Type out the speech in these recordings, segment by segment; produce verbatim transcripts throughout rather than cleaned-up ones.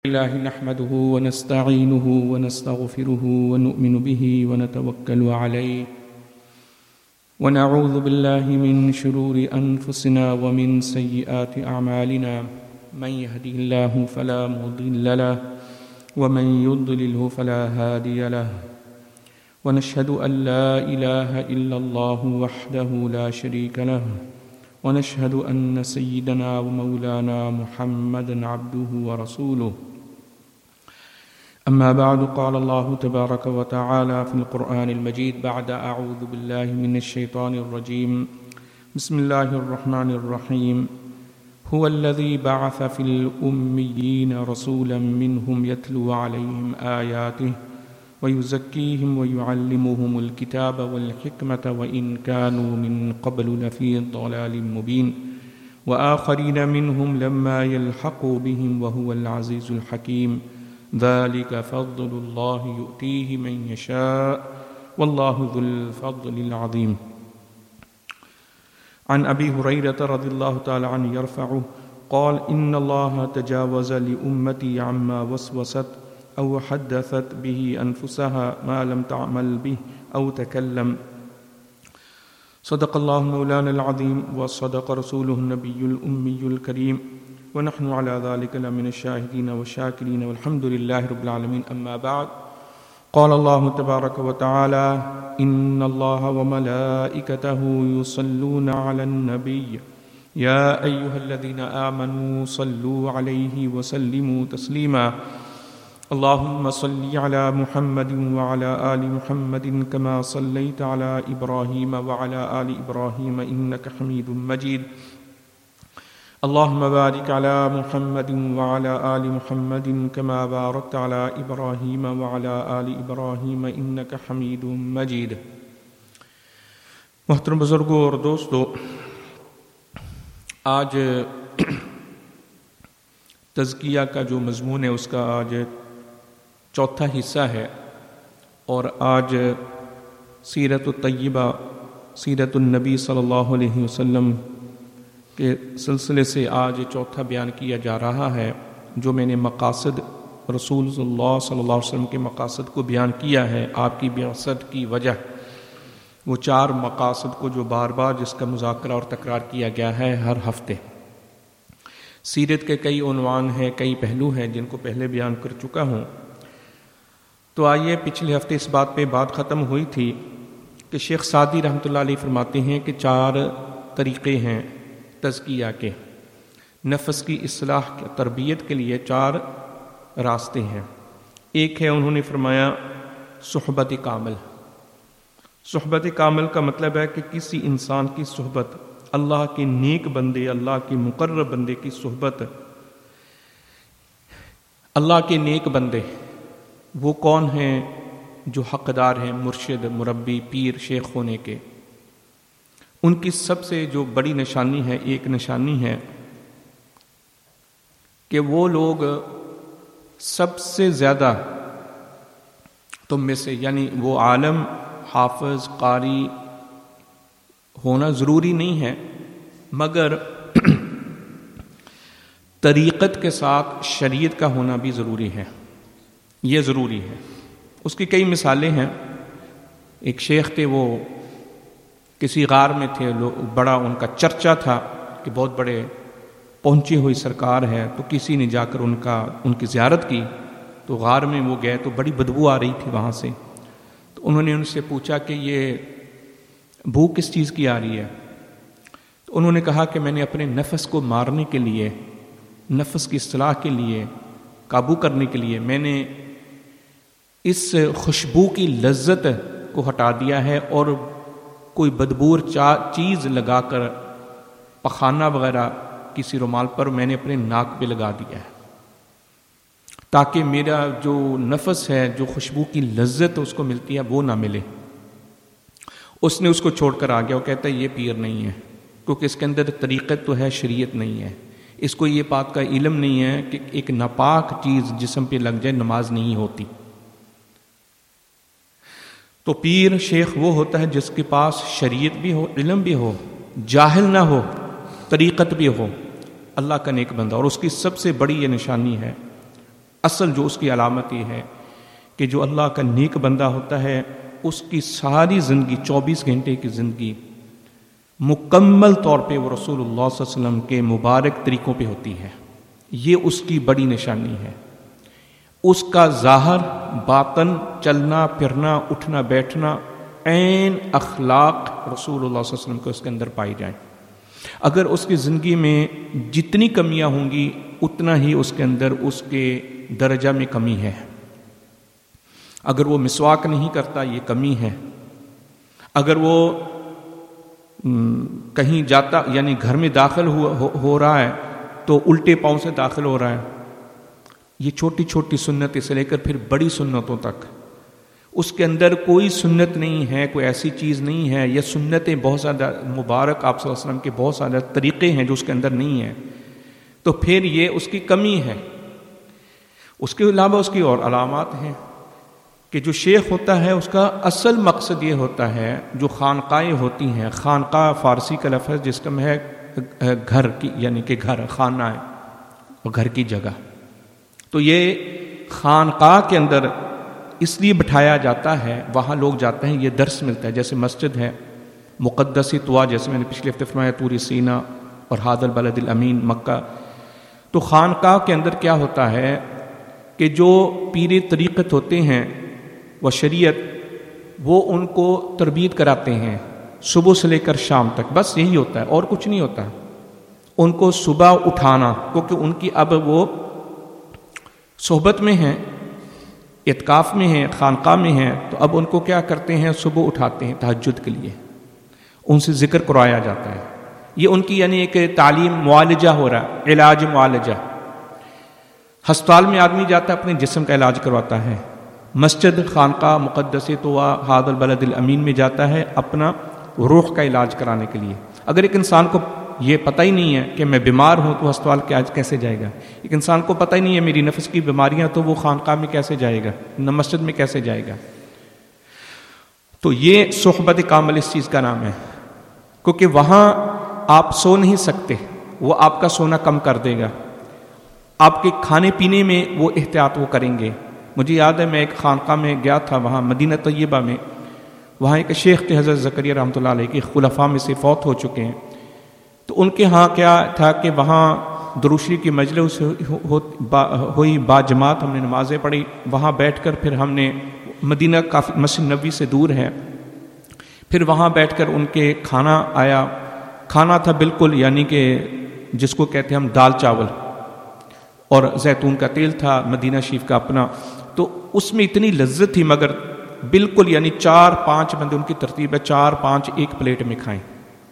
الله نحمده ونستعينه ونستغفره ونؤمن به ونتوكل عليه ونعوذ بالله من شرور أنفسنا ومن سيئات أعمالنا من يهده الله فلا مضل له ومن يضلله فلا هادي له ونشهد أن لا إله إلا الله وحده لا شريك له ونشهد أن سيدنا ومولانا محمدا عبده ورسوله أما بعد قال الله تبارك وتعالى في القرآن المجيد بعد أعوذ بالله من الشيطان الرجيم بسم الله الرحمن الرحيم هو الذي بعث في الأميين رسولا منهم يتلو عليهم آياته ويزكيهم ويعلمهم الكتاب والحكمة وإن كانوا من قبل لفي ضلال مبين وآخرين منهم لما يلحقوا بهم وهو العزيز الحكيم ذلك فضل الله يؤتيه من يشاء والله ذو الفضل العظيم. عن أبي هريرة رضي الله تعالى عنه يرفعه قال إن الله تجاوز لأمتي عما وسوست أو حدثت به أنفسها ما لم تعمل به أو تكلم. صدق الله مولانا العظيم وصدق رسوله النبي الأمي الكريم ونحن على ذلك لمن الشاهدين والشاكرين والحمد لله رب العالمين. أما بعد قال الله تبارك وتعالى إن الله وملائكته يصلون على النبي يا أيها الذين آمنوا صلوا عليه وسلموا تسليما اللهم صل على محمد وعلى آل محمد كما صليت على إبراهيم وعلى آل إبراهيم إنك حميد مجيد اللهم بارك على محمد وعلى آل محمد كما باركت على إبراهيم وعلى آل إبراهيم إنك حميد مجيد. محترم بزرگوں اور دوستو، آج تزکیہ کا جو مضمون ہے اس کا آج چوتھا حصہ ہے، اور آج سیرت الطیبہ سیرت النبی صلی اللہ علیہ وسلم کے سلسلے سے آج چوتھا بیان کیا جا رہا ہے. جو میں نے مقاصد رسول اللہ صلی اللہ علیہ وسلم کے مقاصد کو بیان کیا ہے، آپ کی بعثت کی وجہ، وہ چار مقاصد کو جو بار بار جس کا مذاکرہ اور تکرار کیا گیا ہے ہر ہفتے. سیرت کے کئی عنوان ہیں، کئی پہلو ہیں جن کو پہلے بیان کر چکا ہوں. تو آئیے، پچھلے ہفتے اس بات پہ بات ختم ہوئی تھی کہ شیخ سعدی رحمۃ اللہ علیہ فرماتے ہیں کہ چار طریقے ہیں تزکیہ کے، نفس کی اصلاح تربیت کے لیے چار راستے ہیں. ایک ہے، انہوں نے فرمایا، صحبت کامل. صحبت کامل کا مطلب ہے کہ کسی انسان کی صحبت، اللہ کے نیک بندے، اللہ کے مقرب بندے کی صحبت. اللہ کے نیک بندے وہ کون ہیں؟ جو حقدار ہیں مرشد، مربی، پیر، شیخ ہونے کے. ان کی سب سے جو بڑی نشانی ہے، ایک نشانی ہے کہ وہ لوگ سب سے زیادہ تم میں سے، یعنی وہ عالم، حافظ، قاری ہونا ضروری نہیں ہے، مگر طریقت کے ساتھ شریعت کا ہونا بھی ضروری ہے. یہ ضروری ہے. اس کی کئی مثالیں ہیں. ایک شیخ تھے، وہ کسی غار میں تھے، بڑا ان کا چرچا تھا کہ بہت بڑے پہنچی ہوئی سرکار ہے. تو کسی نے جا کر ان کا ان کی زیارت کی. تو غار میں وہ گئے تو بڑی بدبو آ رہی تھی وہاں سے. تو انہوں نے ان سے پوچھا کہ یہ بو کس چیز کی آ رہی ہے؟ تو انہوں نے کہا کہ میں نے اپنے نفس کو مارنے کے لیے، نفس کی اصلاح کے لیے، قابو کرنے کے لیے میں نے اس خوشبو کی لذت کو ہٹا دیا ہے، اور کوئی بدبور چیز لگا کر پخانہ وغیرہ کسی رومال پر میں نے اپنے ناک پہ لگا دیا ہے، تاکہ میرا جو نفس ہے، جو خوشبو کی لذت اس کو ملتی ہے، وہ نہ ملے. اس نے اس کو چھوڑ کر آ گیا. وہ کہتا ہے یہ پیر نہیں ہے، کیونکہ اس کے اندر طریقت تو ہے، شریعت نہیں ہے. اس کو یہ بات کا علم نہیں ہے کہ ایک ناپاک چیز جسم پہ لگ جائے نماز نہیں ہوتی. تو پیر، شیخ وہ ہوتا ہے جس کے پاس شریعت بھی ہو، علم بھی ہو، جاہل نہ ہو، طریقت بھی ہو، اللہ کا نیک بندہ. اور اس کی سب سے بڑی یہ نشانی ہے اصل جو اس کی علامت یہ ہے کہ جو اللہ کا نیک بندہ ہوتا ہے اس کی ساری زندگی چوبیس گھنٹے کی زندگی مکمل طور پہ وہ رسول اللہ صلی اللہ علیہ وسلم کے مبارک طریقوں پہ ہوتی ہے. یہ اس کی بڑی نشانی ہے. اس کا ظاہر باطن چلنا پھرنا اٹھنا بیٹھنا عین اخلاق رسول اللہ صلی اللہ علیہ وسلم کو اس کے اندر پائی جائیں. اگر اس کی زندگی میں جتنی کمیاں ہوں گی اتنا ہی اس کے اندر اس کے درجہ میں کمی ہے. اگر وہ مسواک نہیں کرتا یہ کمی ہے. اگر وہ کہیں جاتا یعنی گھر میں داخل ہو, ہو, ہو رہا ہے تو الٹے پاؤں سے داخل ہو رہا ہے. یہ چھوٹی چھوٹی سنتیں سے لے کر پھر بڑی سنتوں تک اس کے اندر کوئی سنت نہیں ہے, کوئی ایسی چیز نہیں ہے. یہ سنتیں بہت زیادہ مبارک آپ صلی اللہ علیہ وسلم کے بہت زیادہ طریقے ہیں جو اس کے اندر نہیں ہیں. تو پھر یہ اس کی کمی ہے. اس کے علاوہ اس کی اور علامات ہیں کہ جو شیخ ہوتا ہے اس کا اصل مقصد یہ ہوتا ہے, جو خانقاہیں ہوتی ہیں, خانقاہ فارسی کا لفظ جس کا ہے گھر کی یعنی کہ گھر خانہ ہے گھر کی جگہ. تو یہ خانقاہ کے اندر اس لیے بٹھایا جاتا ہے, وہاں لوگ جاتے ہیں, یہ درس ملتا ہے. جیسے مسجد ہے مقدس طوا, جیسے میں نے پچھلے ہفتے فرمایا طور سینا اور ھذا البلد الامین مکہ. تو خانقاہ کے اندر کیا ہوتا ہے کہ جو پیر طریقت ہوتے ہیں وہ شریعت وہ ان کو تربیت کراتے ہیں صبح سے لے کر شام تک. بس یہی ہوتا ہے اور کچھ نہیں ہوتا. ان کو صبح اٹھانا, کیونکہ ان کی اب وہ صحبت میں ہیں, اعتکاف میں ہیں, خانقاہ میں ہیں, تو اب ان کو کیا کرتے ہیں صبح اٹھاتے ہیں تہجد کے لیے, ان سے ذکر کروایا جاتا ہے. یہ ان کی یعنی ایک تعلیم معالجہ ہو رہا ہے, علاج معالجہ. ہسپتال میں آدمی جاتا ہے اپنے جسم کا علاج کرواتا ہے, مسجد خانقاہ مقدس طوا ھذا البلد الامین میں جاتا ہے اپنا روح کا علاج کرانے کے لیے. اگر ایک انسان کو یہ پتہ ہی نہیں ہے کہ میں بیمار ہوں تو ہسپتال کے آج کیسے جائے گا؟ ایک انسان کو پتہ ہی نہیں ہے میری نفس کی بیماریاں, تو وہ خانقاہ میں کیسے جائے گا, نہ مسجد میں کیسے جائے گا؟ تو یہ صحبت کامل اس چیز کا نام ہے, کیونکہ وہاں آپ سو نہیں سکتے, وہ آپ کا سونا کم کر دے گا. آپ کے کھانے پینے میں وہ احتیاط وہ کریں گے. مجھے یاد ہے میں ایک خانقاہ میں گیا تھا وہاں مدینہ طیبہ میں, وہاں ایک شیخ تھے حضرت زکریا رحمۃ اللہ علیہ کے خلفاء میں سے فوت ہو چکے ہیں. تو ان کے ہاں کیا تھا کہ وہاں درود شریف کی مجلس ہوئی با جماعت, ہم نے نمازیں پڑھی. وہاں بیٹھ کر پھر ہم نے مدینہ کافی مسجد نبوی سے دور ہے, پھر وہاں بیٹھ کر ان کے کھانا آیا. کھانا تھا بالکل یعنی کہ جس کو کہتے ہیں ہم دال چاول, اور زیتون کا تیل تھا مدینہ شریف کا اپنا. تو اس میں اتنی لذت تھی, مگر بالکل یعنی چار پانچ بندے ان کی ترتیب ہے, چار پانچ ایک پلیٹ میں کھائیں.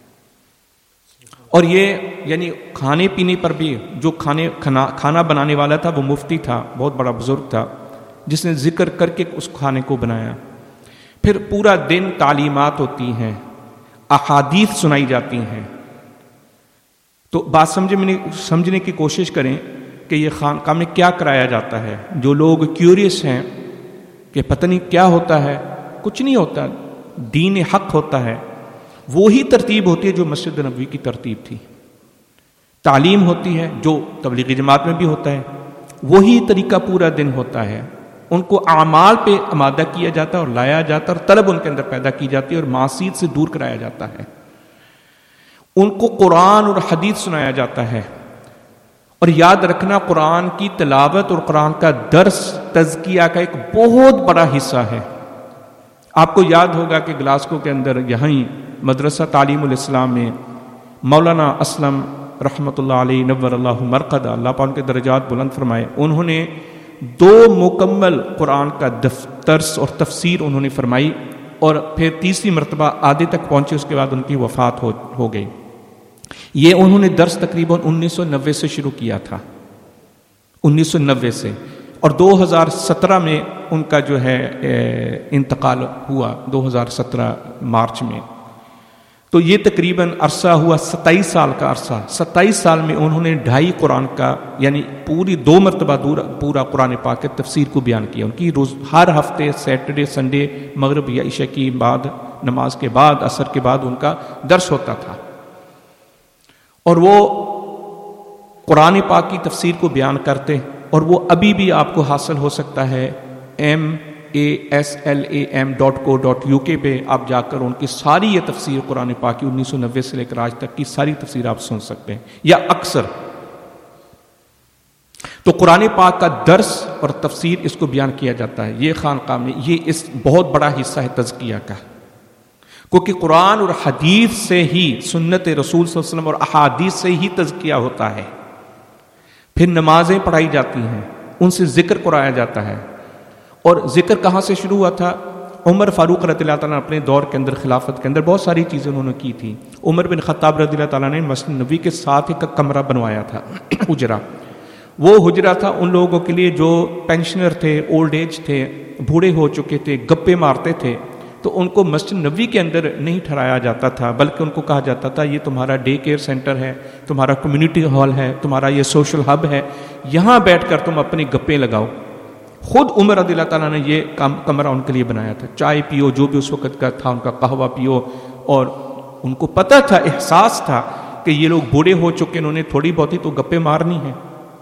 اور یہ یعنی کھانے پینے پر بھی جو کھانے کھانا کھانا بنانے والا تھا وہ مفتی تھا, بہت بڑا بزرگ تھا, جس نے ذکر کر کے اس کھانے کو بنایا. پھر پورا دن تعلیمات ہوتی ہیں, احادیث سنائی جاتی ہیں. تو بات سمجھے میں سمجھنے کی کوشش کریں کہ یہ خانقاہ میں کیا کرایا جاتا ہے. جو لوگ کیوریس ہیں کہ پتہ نہیں کیا ہوتا ہے, کچھ نہیں ہوتا, دین حق ہوتا ہے. وہی ترتیب ہوتی ہے جو مسجد نبوی کی ترتیب تھی. تعلیم ہوتی ہے جو تبلیغی جماعت میں بھی ہوتا ہے, وہی طریقہ پورا دن ہوتا ہے. ان کو اعمال پہ آمادہ کیا جاتا ہے اور لایا جاتا ہے, اور طلب ان کے اندر پیدا کی جاتی ہے اور معصیت سے دور کرایا جاتا ہے. ان کو قرآن اور حدیث سنایا جاتا ہے. اور یاد رکھنا قرآن کی تلاوت اور قرآن کا درس تزکیہ کا ایک بہت بڑا حصہ ہے. آپ کو یاد ہوگا کہ گلاسکو کے اندر یہیں مدرسہ تعلیم الاسلام میں مولانا اسلم رحمۃ اللہ علیہ نور اللہ مرقدہ, اللہ پاک ان کے درجات بلند فرمائے, انہوں نے دو مکمل قرآن کا درس اور تفسیر انہوں نے فرمائی, اور پھر تیسری مرتبہ آدھے تک پہنچے, اس کے بعد ان کی وفات ہو ہو گئی. یہ انہوں نے درس تقریباً انیس سو نوے سے شروع کیا تھا, انیس سو نوے سے, اور دو ہزار سترہ میں ان کا جو ہے انتقال ہوا, دو ہزار سترہ مارچ میں. تو یہ تقریباً عرصہ ہوا ستائیس سال کا عرصہ. ستائیس سال میں انہوں نے ڈھائی قرآن کا یعنی پوری دو مرتبہ دور پورا قرآن پاک کے تفسیر کو بیان کیا. ان کی روز ہر ہفتے سیٹرڈے سنڈے مغرب یا عشاء کی بعد نماز کے بعد عصر کے بعد ان کا درس ہوتا تھا, اور وہ قرآن پاک کی تفسیر کو بیان کرتے اور وہ ابھی بھی آپ کو حاصل ہو سکتا ہے M A S L A M dot co dot U K پہ آپ جا کر ان کی ساری یہ تفسیر قرآن پاک کی انیس سو نوے سے لے کر آج تک کی ساری تفسیر آپ سن سکتے ہیں یا اکثر. تو قرآن پاک کا درس اور تفسیر اس کو بیان کیا جاتا ہے. یہ خانقاہ میں یہ اس بہت بڑا حصہ ہے تزکیہ کا، کیونکہ قرآن اور حدیث سے ہی، سنت رسول صلی اللہ علیہ وسلم اور احادیث سے ہی تزکیہ ہوتا ہے. پھر نمازیں پڑھائی جاتی ہیں، ان سے ذکر کرایا جاتا ہے. اور ذکر کہاں سے شروع ہوا تھا؟ عمر فاروق رضی اللہ تعالیٰ نے اپنے دور کے اندر، خلافت کے اندر بہت ساری چیزیں انہوں نے کی تھی. عمر بن خطاب رضی اللہ تعالیٰ نے مسجد نبوی کے ساتھ ایک کمرہ بنوایا تھا، حجرہ. وہ حجرہ تھا ان لوگوں کے لیے جو پینشنر تھے، اولڈ ایج تھے، بوڑھے ہو چکے تھے، گپے مارتے تھے. تو ان کو مسجد نبوی کے اندر نہیں ٹھہرایا جاتا تھا، بلکہ ان کو کہا جاتا تھا یہ تمہارا ڈے کیئر سینٹر ہے، تمہارا کمیونٹی ہال ہے، تمہارا یہ سوشل ہب ہے، یہاں بیٹھ کر تم اپنی گپے لگاؤ. خود عمر رضی اللہ تعالیٰ نے یہ کمرہ ان کے لیے بنایا تھا. چائے پیو، جو بھی اس وقت کا تھا ان کا قہوہ پیو. اور ان کو پتہ تھا، احساس تھا کہ یہ لوگ بوڑھے ہو چکے، انہوں نے تھوڑی بہت ہی تو گپے مارنی ہیں.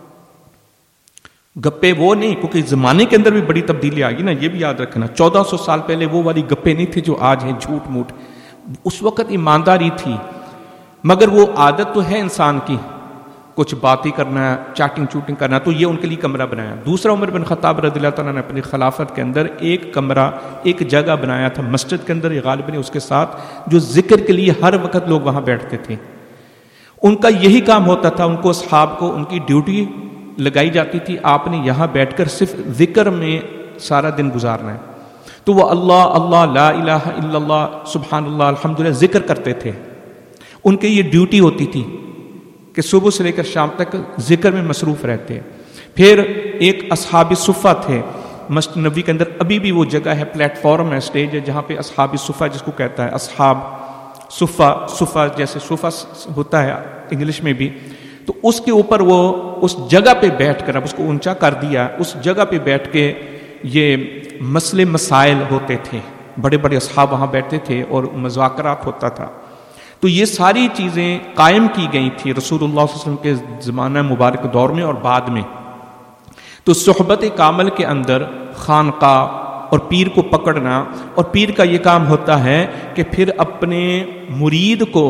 گپے وہ نہیں، کیونکہ زمانے کے اندر بھی بڑی تبدیلی آ گئی نا، یہ بھی یاد رکھنا. چودہ سو سال پہلے وہ والی گپے نہیں تھے جو آج ہیں، جھوٹ موٹ. اس وقت ایمانداری تھی، مگر وہ عادت تو ہے انسان کی، کچھ باتیں کرنا، چیٹنگ چوٹنگ کرنا. تو یہ ان کے لیے کمرہ بنایا. دوسرا، عمر بن خطاب رضی اللہ تعالیٰ نے اپنی خلافت کے اندر ایک کمرہ، ایک جگہ بنایا تھا مسجد کے اندر، یہ غالباً اس کے ساتھ، جو ذکر کے لیے ہر وقت لوگ وہاں بیٹھتے تھے. ان کا یہی کام ہوتا تھا، ان کو اصحاب کو ان کی ڈیوٹی لگائی جاتی تھی، آپ نے یہاں بیٹھ کر صرف ذکر میں سارا دن گزارنا ہے. تو وہ اللہ اللہ لا الہ الا اللہ سبحان اللہ الحمدللہ ذکر کرتے تھے. ان کی یہ ڈیوٹی ہوتی تھی کہ صبح سے لے کر شام تک ذکر میں مصروف رہتے. پھر ایک اصحاب صفہ تھے مسجد نبوی کے اندر، ابھی بھی وہ جگہ ہے، پلیٹ فارم ہے، اسٹیج ہے، جہاں پہ اصحاب صفہ جس کو کہتا ہے، اصحاب صفہ، صفہ جیسے صفہ ہوتا ہے انگلش میں بھی. تو اس کے اوپر وہ اس جگہ پہ بیٹھ کر، اب اس کو اونچا کر دیا، اس جگہ پہ بیٹھ کے یہ مسئلے مسائل ہوتے تھے. بڑے بڑے اصحاب وہاں بیٹھتے تھے اور مذاکرات ہوتا تھا. تو یہ ساری چیزیں قائم کی گئی تھی رسول اللہ صلی اللہ علیہ وسلم کے زمانہ مبارک دور میں اور بعد میں. تو صحبت کامل کے اندر خانقاہ اور پیر کو پکڑنا، اور پیر کا یہ کام ہوتا ہے کہ پھر اپنے مرید کو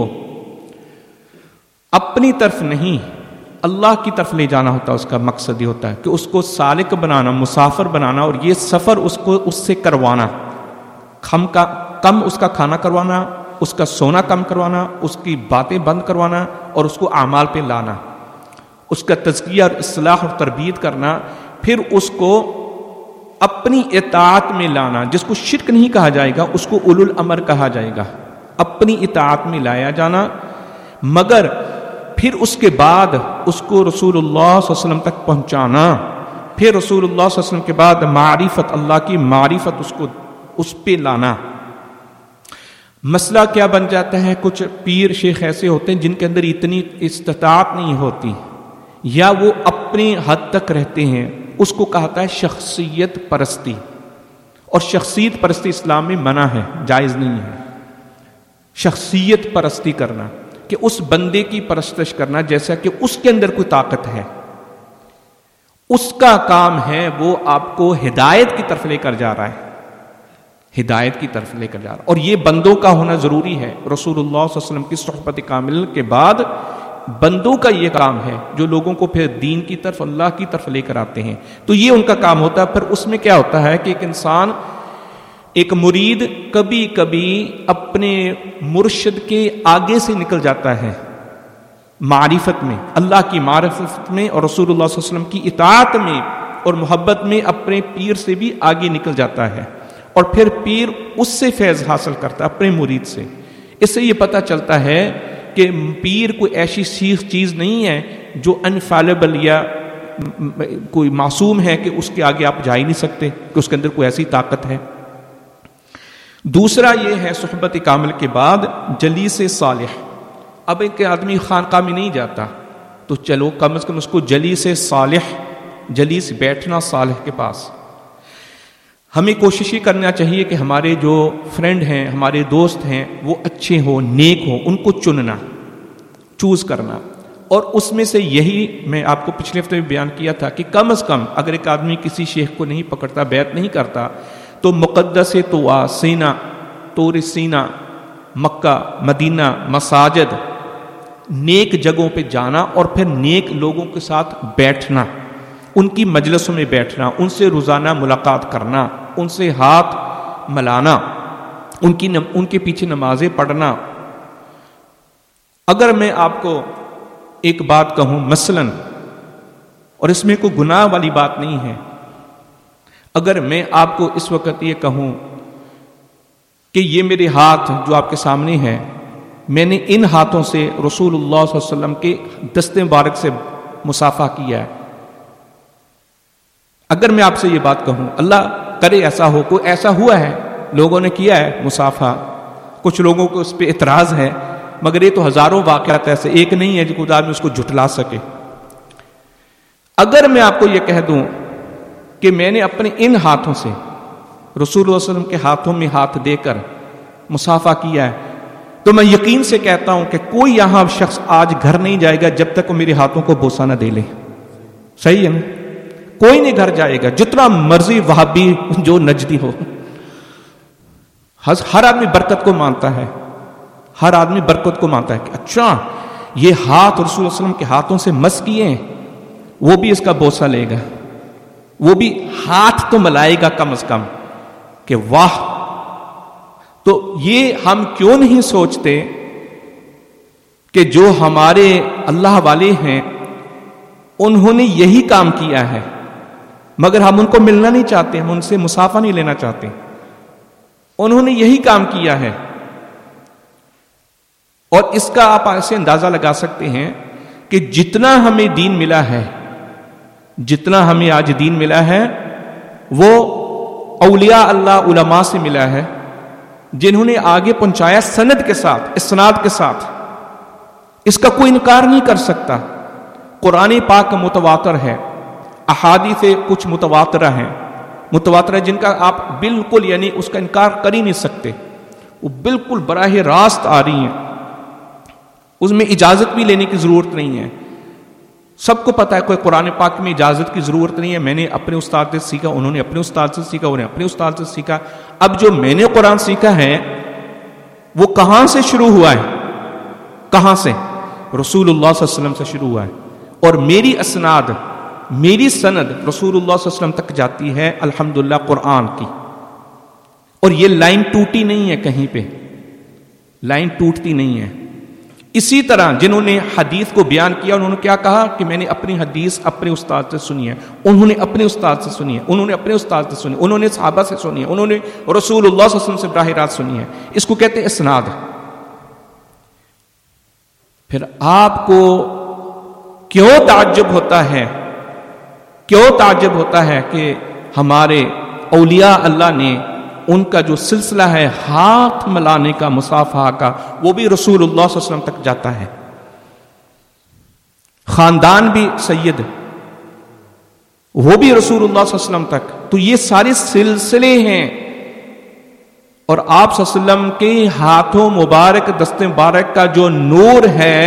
اپنی طرف نہیں اللہ کی طرف لے جانا ہوتا ہے. اس کا مقصد یہ ہوتا ہے کہ اس کو سالک بنانا، مسافر بنانا، اور یہ سفر اس کو اس سے کروانا، کم کا کم اس کا کھانا کروانا، اس کا سونا کم کروانا، اس کی باتیں بند کروانا، اور اس کو اعمال پہ لانا، اس کا تزکیہ اور اصلاح اور تربیت کرنا. پھر اس کو اپنی اطاعت میں لانا، جس کو شرک نہیں کہا جائے گا، اس کو اولو الامر کہا جائے گا. اپنی اطاعت میں لایا جانا، مگر پھر اس کے بعد اس کو رسول اللہ صلی اللہ علیہ وسلم تک پہنچانا. پھر رسول اللہ صلی اللہ علیہ وسلم کے بعد معرفت، اللہ کی معرفت اس کو اس پہ لانا. مسئلہ کیا بن جاتا ہے، کچھ پیر شیخ ایسے ہوتے ہیں جن کے اندر اتنی استطاعت نہیں ہوتی، یا وہ اپنی حد تک رہتے ہیں. اس کو کہتا ہے شخصیت پرستی، اور شخصیت پرستی اسلام میں منع ہے، جائز نہیں ہے. شخصیت پرستی کرنا کہ اس بندے کی پرستش کرنا جیسا کہ اس کے اندر کوئی طاقت ہے، اس کا کام ہے، وہ آپ کو ہدایت کی طرف لے کر جا رہا ہے، ہدایت کی طرف لے کر جا رہا ہے. اور یہ بندوں کا ہونا ضروری ہے. رسول اللہ صلی اللہ علیہ وسلم کی صحبت کامل کے بعد بندوں کا یہ کام ہے جو لوگوں کو پھر دین کی طرف، اللہ کی طرف لے کر آتے ہیں. تو یہ ان کا کام ہوتا ہے. پھر اس میں کیا ہوتا ہے کہ ایک انسان، ایک مرید کبھی کبھی اپنے مرشد کے آگے سے نکل جاتا ہے معرفت میں، اللہ کی معرفت میں، اور رسول اللہ صلی اللہ علیہ وسلم کی اطاعت میں اور محبت میں اپنے پیر سے بھی آگے نکل جاتا ہے. اور پھر پیر اس سے فیض حاصل کرتا ہے اپنے مرید سے. اس سے یہ پتہ چلتا ہے کہ پیر کوئی ایسی چیز نہیں ہے جو انفالبل یا کوئی معصوم ہے کہ اس کے آگے آپ جا ہی نہیں سکتے، کہ اس کے اندر کوئی ایسی طاقت ہے. دوسرا یہ ہے صحبت کامل کے بعد جلیس صالح. اب ایک آدمی خانقاہ میں نہیں جاتا تو چلو کم از کم اس کو جلیس صالح، جلیس بیٹھنا صالح کے پاس. ہمیں کوشش یہ کرنا چاہیے کہ ہمارے جو فرینڈ ہیں، ہمارے دوست ہیں، وہ اچھے ہوں، نیک ہوں. ان کو چننا، چوز کرنا. اور اس میں سے یہی میں آپ کو پچھلے ہفتے میں بیان کیا تھا کہ کم از کم اگر ایک آدمی کسی شیخ کو نہیں پکڑتا، بیعت نہیں کرتا، تو مقدس طوا، سینا، طور سینا، مکہ، مدینہ، مساجد، نیک جگہوں پہ جانا اور پھر نیک لوگوں کے ساتھ بیٹھنا، ان کی مجلسوں میں بیٹھنا، ان سے روزانہ ملاقات کرنا، ان سے ہاتھ ملانا، ان کی ان کے پیچھے نمازیں پڑھنا. اگر میں آپ کو ایک بات کہوں مثلاً، اور اس میں کوئی گناہ والی بات نہیں ہے، اگر میں آپ کو اس وقت یہ کہوں کہ یہ میرے ہاتھ جو آپ کے سامنے ہے، میں نے ان ہاتھوں سے رسول اللہ صلی اللہ علیہ وسلم کے دست مبارک سے مصافحہ کیا ہے، اگر میں آپ سے یہ بات کہوں، اللہ کرے ایسا ہو، کوئی ایسا ہوا ہے لوگوں نے کیا ہے مصافحہ، کچھ لوگوں کو اس پہ اعتراض ہے، مگر یہ تو ہزاروں واقعات ایسے، ایک نہیں ہے جو خدا میں اس کو جھٹلا سکے. اگر میں آپ کو یہ کہہ دوں کہ میں نے اپنے ان ہاتھوں سے رسول اللہ صلی اللہ علیہ وسلم کے ہاتھوں میں ہاتھ دے کر مصافحہ کیا ہے، تو میں یقین سے کہتا ہوں کہ کوئی یہاں شخص آج گھر نہیں جائے گا جب تک وہ میرے ہاتھوں کو بوسہ نہ دے لے. صحیح ہے نا؟ کوئی نہیں گھر جائے گا جتنا مرضی وہابی جو نجدی ہو. ہر آدمی برکت کو مانتا ہے، ہر آدمی برکت کو مانتا ہے کہ اچھا یہ ہاتھ رسول اللہ علیہ وسلم کے ہاتھوں سے مس کیے ہیں، وہ بھی اس کا بوسہ لے گا، وہ بھی ہاتھ تو ملائے گا کم از کم کہ واہ. تو یہ ہم کیوں نہیں سوچتے کہ جو ہمارے اللہ والے ہیں انہوں نے یہی کام کیا ہے، مگر ہم ان کو ملنا نہیں چاہتے، ہم ان سے مصافحہ نہیں لینا چاہتے. انہوں نے یہی کام کیا ہے. اور اس کا آپ ایسے اندازہ لگا سکتے ہیں کہ جتنا ہمیں دین ملا ہے، جتنا ہمیں آج دین ملا ہے، وہ اولیاء اللہ علماء سے ملا ہے جنہوں نے آگے پہنچایا سند کے ساتھ، اسناد کے ساتھ. اس کا کوئی انکار نہیں کر سکتا. قرآن پاک متواتر ہے، احادیث کچھ متواترہ ہیں، متواترہ جن کا آپ بالکل یعنی اس کا انکار کر ہی نہیں سکتے، وہ بالکل براہ راست آ رہی ہیں، اس میں اجازت بھی لینے کی ضرورت نہیں ہے. سب کو پتا ہے کوئی قرآن پاک میں اجازت کی ضرورت نہیں ہے. میں نے اپنے استاد سے سیکھا، انہوں نے اپنے استاد سے سیکھا، انہوں نے اپنے استاد سے سیکھا. اب جو میں نے قرآن سیکھا ہے وہ کہاں سے شروع ہوا ہے؟ کہاں سے؟ رسول اللہ صلی اللہ علیہ وسلم سے شروع ہوا ہے. اور میری اسناد، میری سند رسول اللہ صلی اللہ علیہ وسلم تک جاتی ہے الحمدللہ قرآن کی. اور یہ لائن ٹوٹی نہیں ہے، کہیں پہ لائن ٹوٹتی نہیں ہے. اسی طرح جنہوں نے حدیث کو بیان کیا انہوں نے کیا کہا کہ میں نے اپنی حدیث اپنے استاد سے سنی ہے، انہوں نے اپنے استاد سے سنی ہے، انہوں نے اپنے استاد سے سنی ہے، انہوں نے صحابہ سے سنی ہے، انہوں نے رسول اللہ صلی اللہ علیہ وسلم سے براہ راست سنی ہے. اس کو کہتے ہیں اسناد. پھر آپ کو کیوں تعجب ہوتا ہے، کیوں تعجب ہوتا ہے کہ ہمارے اولیاء اللہ نے ان کا جو سلسلہ ہے ہاتھ ملانے کا، مصافحہ کا، وہ بھی رسول اللہ صلی اللہ علیہ وسلم تک جاتا ہے. خاندان بھی سید، وہ بھی رسول اللہ صلی اللہ علیہ وسلم تک. تو یہ سارے سلسلے ہیں. اور آپ صلی اللہ علیہ وسلم کے ہاتھوں مبارک، دست مبارک کا جو نور ہے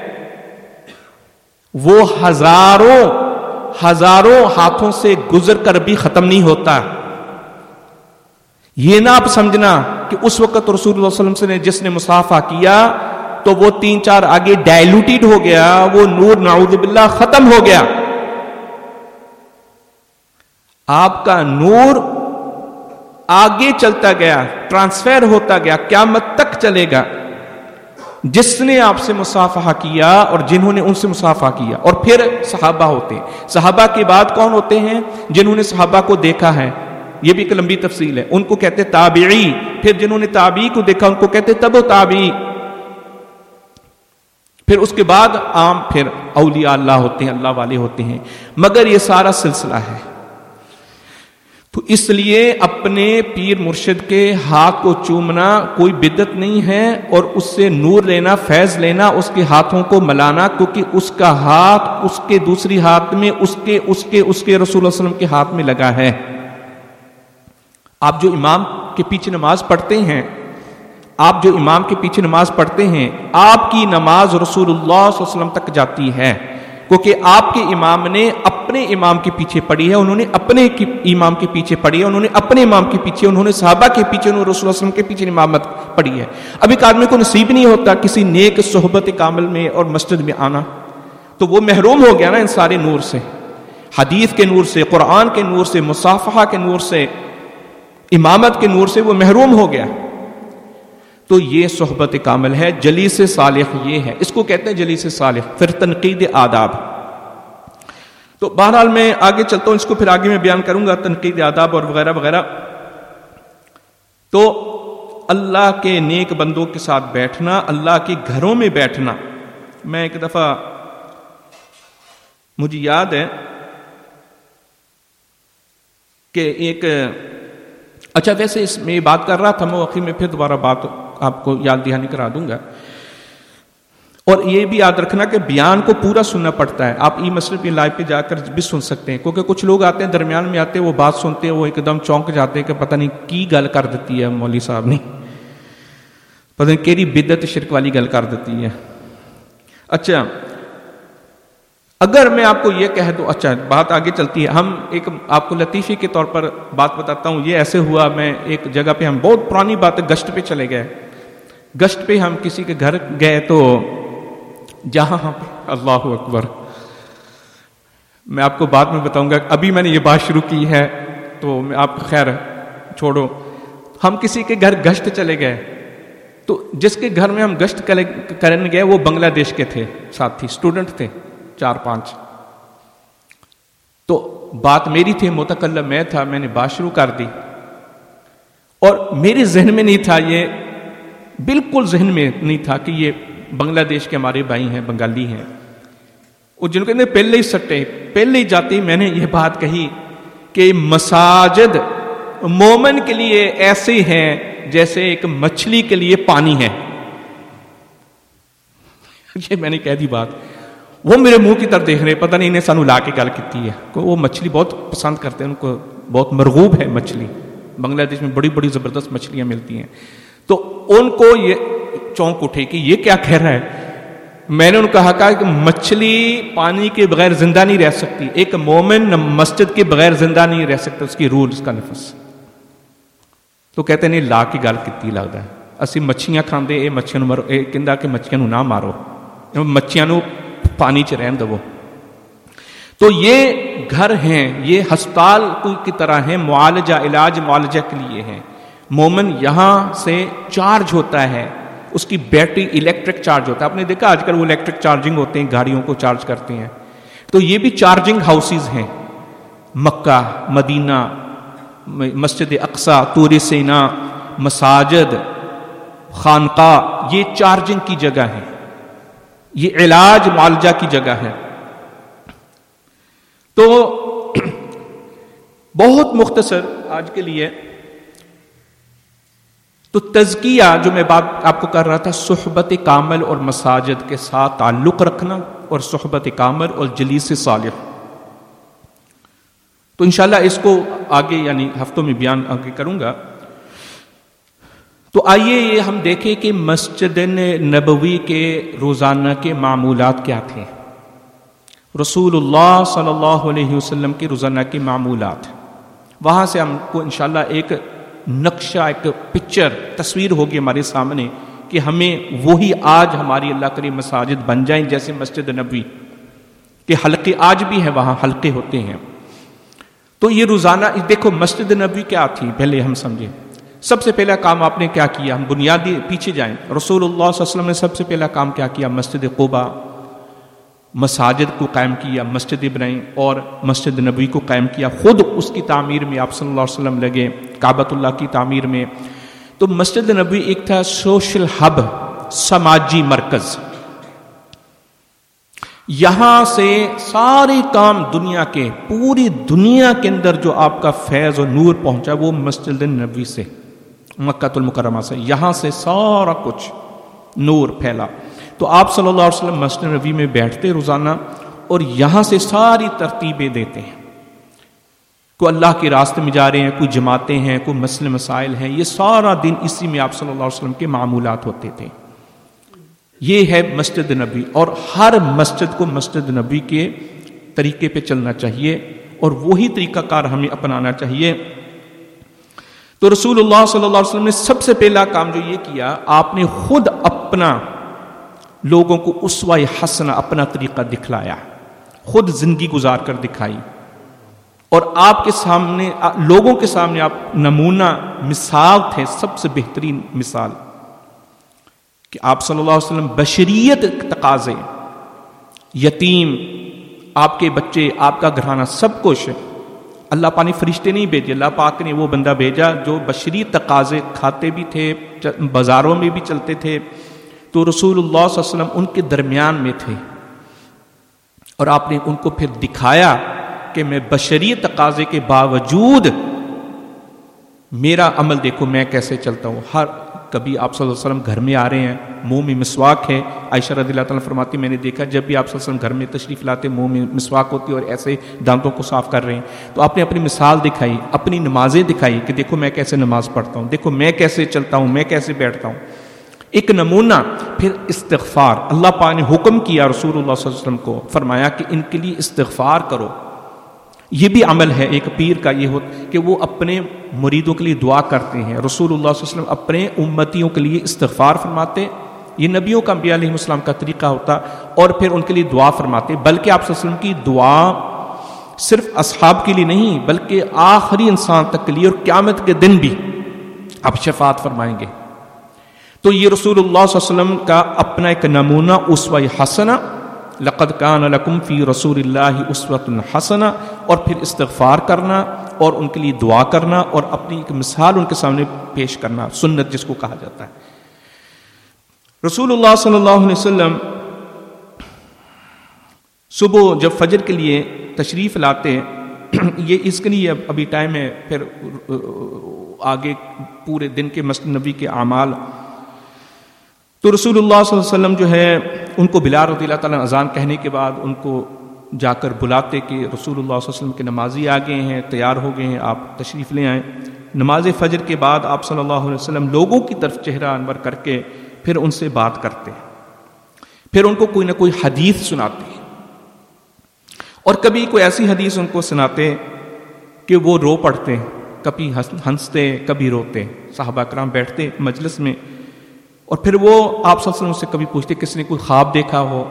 وہ ہزاروں ہزاروں ہاتھوں سے گزر کر بھی ختم نہیں ہوتا. یہ نہ آپ سمجھنا کہ اس وقت رسول اللہ صلی اللہ علیہ وسلم سے جس نے مصافحہ کیا تو وہ تین چار آگے ڈائلوٹیڈ ہو گیا، وہ نور نعوذ باللہ ختم ہو گیا. آپ کا نور آگے چلتا گیا، ٹرانسفر ہوتا گیا، قیامت تک چلے گا. جس نے آپ سے مصافحہ کیا اور جنہوں نے ان سے مصافحہ کیا. اور پھر صحابہ ہوتے ہیں. صحابہ کے بعد کون ہوتے ہیں؟ جنہوں نے صحابہ کو دیکھا ہے. یہ بھی ایک لمبی تفصیل ہے، ان کو کہتے تابعی. پھر جنہوں نے تابعی کو دیکھا ان کو کہتے تبع تابعی. پھر اس کے بعد عام پھر اولیاء اللہ ہوتے ہیں، اللہ والے ہوتے ہیں. مگر یہ سارا سلسلہ ہے. تو اس لیے اپنے پیر مرشد کے ہاتھ کو چومنا کوئی بدعت نہیں ہے، اور اس سے نور لینا، فیض لینا، اس کے ہاتھوں کو ملانا، کیونکہ اس کا ہاتھ اس کے دوسری ہاتھ میں اس کے اس کے اس کے رسول اللہ علیہ وسلم کے ہاتھ میں لگا ہے. آپ جو امام کے پیچھے نماز پڑھتے ہیں، آپ جو امام کے پیچھے نماز پڑھتے ہیں آپ کی نماز رسول اللہ صلی اللہ علیہ وسلم تک جاتی ہے، کیونکہ آپ کے امام نے اپنے امام کے پیچھے پڑھی ہے، انہوں نے اپنے امام کے پیچھے پڑھی ہے، انہوں نے اپنے امام کے پیچھے، انہوں نے صحابہ کے پیچھے، انہوں نے رسول اللہ علیہ وسلم کے پیچھے امامت پڑھی ہے۔ اب ایک آدمی کو نصیب نہیں ہوتا کسی نیک صحبت کامل میں اور مسجد میں آنا، تو وہ محروم ہو گیا نا ان سارے نور سے، حدیث کے نور سے، قرآن کے نور سے، مصافحہ کے نور سے، امامت کے نور سے وہ محروم ہو گیا۔ تو یہ صحبت کامل ہے، جلیس صالح یہ ہے، اس کو کہتے ہیں جلیس صالح۔ پھر تنقید آداب، تو بہرحال میں آگے چلتا ہوں، اس کو پھر آگے میں بیان کروں گا، تنقید آداب اور وغیرہ وغیرہ۔ تو اللہ کے نیک بندوں کے ساتھ بیٹھنا، اللہ کے گھروں میں بیٹھنا۔ میں ایک دفعہ مجھے یاد ہے کہ ایک اچھا ویسے اس میں بات کر رہا تھا میں آخر میں، پھر دوبارہ بات آپ کو یاد دہانی کرا دوں گا۔ اور یہ بھی یاد رکھنا کہ بیان کو پورا سننا پڑتا ہے، آپ ای مسئلے پہ لائیو پہ جا کر بھی سن سکتے ہیں، کیونکہ کچھ لوگ آتے ہیں درمیان میں آتے ہیں، وہ بات سنتے ہیں، وہ ایک دم چونک جاتے ہیں کہ پتہ نہیں کی گل کر دیتی ہے مولوی صاحب نے، پتہ نہیں کیڑی بدعت شرک والی گل کر دیتی ہے۔ اچھا اگر میں آپ کو یہ کہہ دوں، اچھا بات آگے چلتی ہے، ہم ایک آپ کو لطیفے کے طور پر بات بتاتا ہوں، یہ ایسے ہوا، میں ایک جگہ پہ، ہم بہت پرانی بات ہے، گشت پہ چلے گئے، گشت پہ ہم کسی کے گھر گئے، تو جہاں پہ اللہ اکبر، میں آپ کو بعد میں بتاؤں گا، ابھی میں نے یہ بات شروع کی ہے تو میں آپ کو خیر چھوڑو، ہم کسی کے گھر گشت چلے گئے، تو جس کے گھر میں ہم گشت کرنے گئے وہ بنگلہ دیش کے تھے، ساتھی اسٹوڈنٹ تھے چار پانچ، تو بات میری تھی، متکلم میں تھا، میں نے بات شروع کر دی، اور میرے ذہن میں نہیں تھا، یہ بالکل ذہن میں نہیں تھا کہ یہ بنگلہ دیش کے ہمارے بھائی ہیں، بنگالی ہیں، اور جن کے پہلے ہی سٹے، پہلے ہی جاتے ہی میں نے یہ بات کہی کہ مساجد مومن کے لیے ایسے ہیں جیسے ایک مچھلی کے لیے پانی ہے۔ یہ میں نے کہہ دی بات، وہ میرے منہ کی طرف دیکھ رہے، پتہ نہیں انہیں سانو لا کے گل کی ہے، کہ وہ مچھلی بہت پسند کرتے ہیں، ان کو بہت مرغوب ہے مچھلی، بنگلہ دیش میں بڑی بڑی زبردست مچھلیاں ملتی ہیں، تو ان کو یہ چونک اٹھے کہ یہ کیا کہہ رہا ہے۔ میں نے ان کو کہا کہ مچھلی پانی کے بغیر زندہ نہیں رہ سکتی، ایک مومن مسجد کے بغیر زندہ نہیں رہ سکتا، اس کی روح، اس کا نفس۔ تو کہتے نہیں لا کے گل کی لگتا ہے، اسی مچھیاں کھاندے، اے مچھیاں مرو، اے کہندا کہ مچھیاں نو نہ مارو، مچھیاں نو پانی چ رہن دو۔ تو یہ گھر ہیں، یہ ہسپتال کی طرح ہیں، معالجہ، علاج معالجہ کے لیے ہیں۔ مومن یہاں سے چارج ہوتا ہے، اس کی بیٹری الیکٹرک چارج ہوتا ہے، آپ نے دیکھا آج کل وہ الیکٹرک چارجنگ ہوتے ہیں، گاڑیوں کو چارج کرتے ہیں، تو یہ بھی چارجنگ ہاؤسز ہیں۔ مکہ، مدینہ، مسجد اقصی، طور سینا، مساجد، خانقاہ، یہ چارجنگ کی جگہ ہے، یہ علاج معالجہ کی جگہ ہے۔ تو بہت مختصر آج کے لیے، تو تزکیہ جو میں بات آپ کو کر رہا تھا، صحبت کامل اور مساجد کے ساتھ تعلق رکھنا، اور صحبت کامل اور جلیس صالح، تو انشاءاللہ اس کو آگے یعنی ہفتوں میں بیان آگے کروں گا۔ تو آئیے یہ ہم دیکھیں کہ مسجد نبوی کے روزانہ کے معمولات کیا تھے، رسول اللہ صلی اللہ علیہ وسلم کے روزانہ کے معمولات، وہاں سے ہم کو انشاءاللہ ایک نقشہ، ایک پکچر، تصویر ہوگی ہمارے سامنے کہ ہمیں وہی آج ہماری اللہ کرے مساجد بن جائیں جیسے مسجد نبوی کہ حلقے آج بھی ہیں، وہاں حلقے ہوتے ہیں۔ تو یہ روزانہ دیکھو مسجد نبوی کیا تھی، پہلے ہم سمجھیں، سب سے پہلا کام آپ نے کیا کیا، ہم بنیادی پیچھے جائیں، رسول اللہ صلی اللہ علیہ وسلم نے سب سے پہلا کام کیا کیا، مسجد قباء، مساجد کو قائم کیا، مسجد بنائی اور مسجد نبوی کو قائم کیا، خود اس کی تعمیر میں آپ صلی اللہ علیہ وسلم لگے، کعبۃ اللہ کی تعمیر میں۔ تو مسجد نبوی ایک تھا سوشل ہب، سماجی مرکز، یہاں سے سارے کام دنیا کے، پوری دنیا کے اندر جو آپ کا فیض و نور پہنچا وہ مسجد نبوی سے، مکہ المکرمہ سے، یہاں سے سارا کچھ نور پھیلا۔ تو آپ صلی اللہ علیہ وسلم مسجد نبوی میں بیٹھتے روزانہ اور یہاں سے ساری ترتیبیں دیتے ہیں۔ کوئی اللہ کے راستے میں جا رہے ہیں، کوئی جماعتیں ہیں، کوئی مسئلے مسائل ہیں، یہ سارا دن اسی میں آپ صلی اللہ علیہ وسلم کے معمولات ہوتے تھے۔ یہ ہے مسجد نبی، اور ہر مسجد کو مسجد نبی کے طریقے پہ چلنا چاہیے، اور وہی طریقہ کار ہمیں اپنانا چاہیے۔ تو رسول اللہ صلی اللہ علیہ وسلم نے سب سے پہلا کام جو یہ کیا، آپ نے خود اپنا لوگوں کو اسوہ حسنہ، اپنا طریقہ دکھلایا، خود زندگی گزار کر دکھائی، اور آپ کے سامنے، لوگوں کے سامنے آپ نمونہ مثال تھے، سب سے بہترین مثال، کہ آپ صلی اللہ علیہ وسلم بشریت تقاضے، یتیم، آپ کے بچے، آپ کا گھرانہ، سب کچھ، اللہ پاک نے فرشتے نہیں بھیجے، اللہ پاک نے وہ بندہ بھیجا جو بشری تقاضے کھاتے بھی تھے، بازاروں میں بھی چلتے تھے، تو رسول اللہ صلی اللہ علیہ وسلم ان کے درمیان میں تھے، اور آپ نے ان کو پھر دکھایا کہ میں بشری تقاضے کے باوجود میرا عمل دیکھو میں کیسے چلتا ہوں۔ ہر کبھی آپ صلی اللہ علیہ وسلم گھر میں آ رہے ہیں، منہ میں مسواک ہے، عائشہ رضی اللہ تعالیٰ فرماتی میں نے دیکھا جب بھی آپ صلی اللہ علیہ وسلم گھر میں تشریف لاتے منہ میں مسواک ہوتی اور ایسے دانتوں کو صاف کر رہے ہیں، تو آپ نے اپنی مثال دکھائی، اپنی نمازیں دکھائی کہ دیکھو میں کیسے نماز پڑھتا ہوں، دیکھو میں کیسے چلتا ہوں، میں کیسے بیٹھتا ہوں، ایک نمونہ۔ پھر استغفار، اللہ پاک نے حکم کیا رسول اللہ صلی اللہ علیہ وسلم کو، فرمایا کہ ان کے لیے استغفار کرو۔ یہ بھی عمل ہے ایک پیر کا، یہ ہو کہ وہ اپنے مریدوں کے لیے دعا کرتے ہیں۔ رسول اللہ صلی اللہ علیہ وسلم اپنے امتیوں کے لیے استغفار فرماتے، یہ نبیوں کا، انبیاء علیہ السلام کا طریقہ ہوتا، اور پھر ان کے لیے دعا فرماتے، بلکہ آپ صلی اللہ علیہ وسلم کی دعا صرف اصحاب کے لیے نہیں بلکہ آخری انسان تک کے لیے، اور قیامت کے دن بھی آپ شفاعت فرمائیں گے۔ تو یہ رسول اللہ صلی اللہ علیہ وسلم کا اپنا ایک نمونہ اسوہ حسنہ، لقد کان لکم فی رسول اللہ اسوۃ حسنہ، اور پھر استغفار کرنا اور ان کے لیے دعا کرنا اور اپنی ایک مثال ان کے سامنے پیش کرنا، سنت جس کو کہا جاتا ہے۔ رسول اللہ صلی اللہ علیہ وسلم صبح جب فجر کے لیے تشریف لاتے، یہ اس کے لیے ابھی ٹائم ہے، پھر آگے پورے دن کے مسجد نبی کے اعمال۔ تو رسول اللہ صلی اللہ علیہ وسلم جو ہے ان کو بلال رضی اللہ تعالیٰ اذان کہنے کے بعد ان کو جا کر بلاتے کہ رسول اللہ صلی اللہ علیہ وسلم کے نمازی آ گئے ہیں، تیار ہو گئے ہیں، آپ تشریف لے آئیں۔ نماز فجر کے بعد آپ صلی اللہ علیہ وسلم لوگوں کی طرف چہرہ انور کر کے پھر ان سے بات کرتے، پھر ان کو کوئی نہ کوئی حدیث سناتے، اور کبھی کوئی ایسی حدیث ان کو سناتے کہ وہ رو پڑتے، کبھی ہنستے کبھی روتے۔ صحابہ کرام بیٹھتے مجلس میں، اور پھر وہ آپ صلی اللہ علیہ وسلم سے کبھی پوچھتے کسی نے کوئی خواب دیکھا ہو،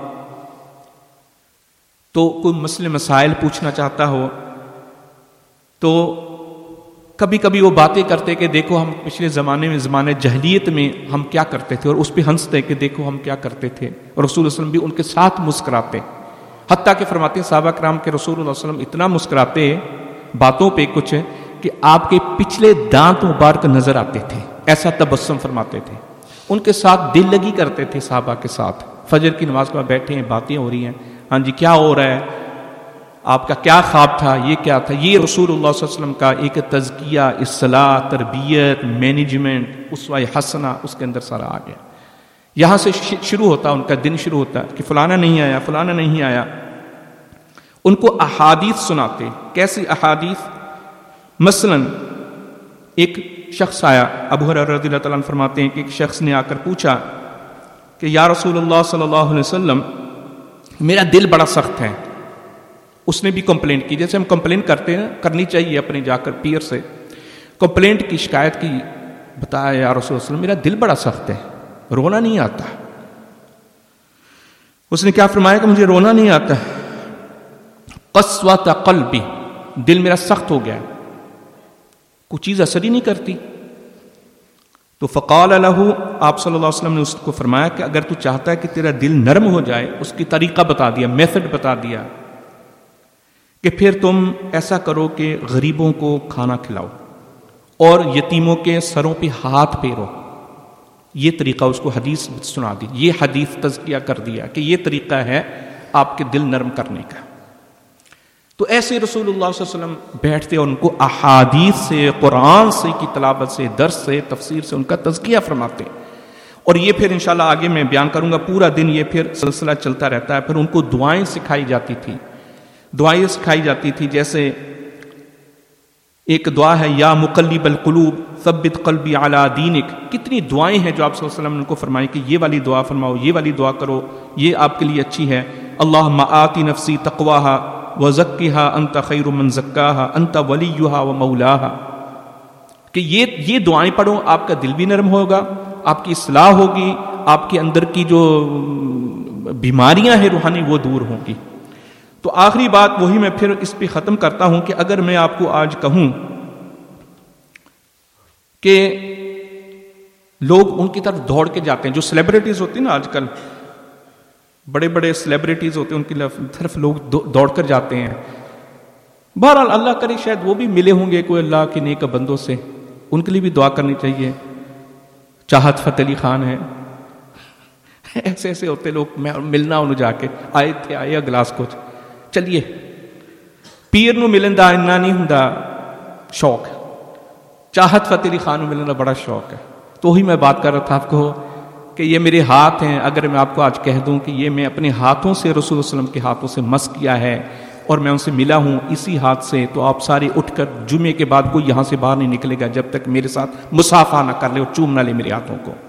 تو کوئی مسئلے مسائل پوچھنا چاہتا ہو، تو کبھی کبھی وہ باتیں کرتے کہ دیکھو ہم پچھلے زمانے میں، زمانے جہلیت میں ہم کیا کرتے تھے، اور اس پہ ہنستے کہ دیکھو ہم کیا کرتے تھے، اور رسول اللہ علیہ وسلم بھی ان کے ساتھ مسکراتے، حتیٰ کہ فرماتے ہیں صحابہ کرام کے رسول اللہ علیہ وسلم اتنا مسکراتے باتوں پہ کچھ کہ آپ کے پچھلے دانت مبارک نظر آتے تھے، ایسا تبسم فرماتے تھے، ان کے ساتھ دل لگی کرتے تھے صحابہ کے ساتھ۔ فجر کی نماز کے بعد بیٹھے ہیں، باتیں ہو رہی ہیں، ہاں جی کیا ہو رہا ہے، آپ کا کیا خواب تھا، یہ کیا تھا، یہ رسول اللہ صلی اللہ علیہ وسلم کا ایک تزکیہ، اصلاح، تربیت، مینجمنٹ، اسوہ حسنہ اس کے اندر سارا آ گیا۔ یہاں سے شروع ہوتا ان کا دن، شروع ہوتا کہ فلانا نہیں آیا، فلانا نہیں آیا۔ ان کو احادیث سناتے، کیسی احادیث؟ مثلا ایک شخص آیا، ابو ہریرہ رضی اللہ تعالیٰ عنہ فرماتے ہیں کہ ایک شخص نے آ کر پوچھا کہ یا رسول اللہ صلی اللہ علیہ وسلم میرا دل بڑا سخت ہے۔ اس نے بھی کمپلینٹ کی، جیسے ہم کمپلین کرتے ہیں، کرنی چاہیے اپنے جا کر پیر سے، کمپلینٹ کی، شکایت کی، بتایا یا رسول اللہ صلی اللہ علیہ وسلم میرا دل بڑا سخت ہے، رونا نہیں آتا۔ اس نے کیا فرمایا کہ مجھے رونا نہیں آتا، قسوۃ قلبی، دل میرا سخت ہو گیا ہے، کوئی چیز اثر ہی نہیں کرتی۔ تو فقال له، آپ صلی اللہ علیہ وسلم نے اس کو فرمایا کہ اگر تو چاہتا ہے کہ تیرا دل نرم ہو جائے، اس کی طریقہ بتا دیا، میتھڈ بتا دیا کہ پھر تم ایسا کرو کہ غریبوں کو کھانا کھلاؤ اور یتیموں کے سروں پہ ہاتھ پھیرو۔ یہ طریقہ اس کو حدیث سنا دی، یہ حدیث تزکیہ کر دیا کہ یہ طریقہ ہے آپ کے دل نرم کرنے کا۔ تو ایسے رسول اللہ صلی اللہ علیہ وسلم بیٹھتے اور ان کو احادیث سے، قرآن سے کی تلاوت سے، درس سے، تفسیر سے ان کا تزکیہ فرماتے، اور یہ پھر انشاءاللہ آگے میں بیان کروں گا، پورا دن یہ پھر سلسلہ چلتا رہتا ہے۔ پھر ان کو دعائیں سکھائی جاتی تھی، دعائیں سکھائی جاتی تھی، جیسے ایک دعا ہے یا مقلب القلوب ثبت قلبی علی دینک. کتنی دعائیں ہیں جو آپ صلی اللہ علیہ وسلم نے ان کو فرمائی کہ یہ والی دعا فرماؤ، یہ والی دعا کرو، یہ آپ کے لیے اچھی ہے. اللہم آتی نفسی تقواہا وزکیہا انت خیر من زکاہا انت ولیہا ومولاہا. کہ یہ یہ دعائیں پڑھو، آپ کا دل بھی نرم ہوگا، آپ کی اصلاح ہوگی، آپ کے اندر کی جو بیماریاں ہیں روحانی وہ دور ہوں گی. تو آخری بات وہی میں پھر اس پہ ختم کرتا ہوں کہ اگر میں آپ کو آج کہوں کہ لوگ ان کی طرف دوڑ کے جاتے ہیں، جو سیلیبریٹیز ہوتی ہیں نا آج کل، بڑے بڑے سیلیبریٹیز ہوتے ہیں، ان کی طرف لوگ دوڑ کر جاتے ہیں. بہرحال اللہ کرے شاید وہ بھی ملے ہوں گے کوئی اللہ کے نیک بندوں سے، ان کے لیے بھی دعا کرنی چاہیے. چاہت فتح علی خان ہے، ایسے ایسے ہوتے لوگ، میں ملنا انہوں جا کے آئے تھے آئے گلاس کچھ. چلیے پیر نو ملن دا اتنا نہیں ہوندا شوق، چاہت فتح علی خان نو ملن دا بڑا شوق ہے. تو وہی میں بات کر رہا تھا آپ کو کہ یہ میرے ہاتھ ہیں. اگر میں آپ کو آج کہہ دوں کہ یہ میں اپنے ہاتھوں سے رسول اللہ علیہ وسلم کے ہاتھوں سے مس کیا ہے اور میں ان سے ملا ہوں اسی ہاتھ سے، تو آپ سارے اٹھ کر جمعے کے بعد کوئی یہاں سے باہر نہیں نکلے گا جب تک میرے ساتھ مصافحہ نہ کر لے اور چوم نہ لے میرے ہاتھوں کو.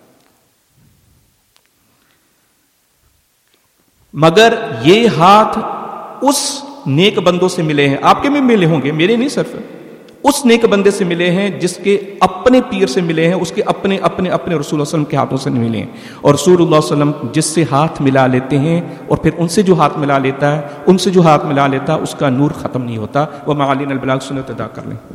مگر یہ ہاتھ اس نیک بندوں سے ملے ہیں، آپ کے میں ملے ہوں گے، میرے نہیں، صرف اس نیک بندے سے ملے ہیں جس کے اپنے پیر سے ملے ہیں، اس کے اپنے اپنے اپنے رسول اللہ صلی اللہ علیہ وسلم کے ہاتھوں سے نہیں ملے ہیں. اور رسول اللہ صلی اللہ علیہ وسلم جس سے ہاتھ ملا لیتے ہیں اور پھر ان سے جو ہاتھ ملا لیتا ہے ان سے جو ہاتھ ملا لیتا ہے اس کا نور ختم نہیں ہوتا. وہ معالین البلاغ سنت ادا کر لیں.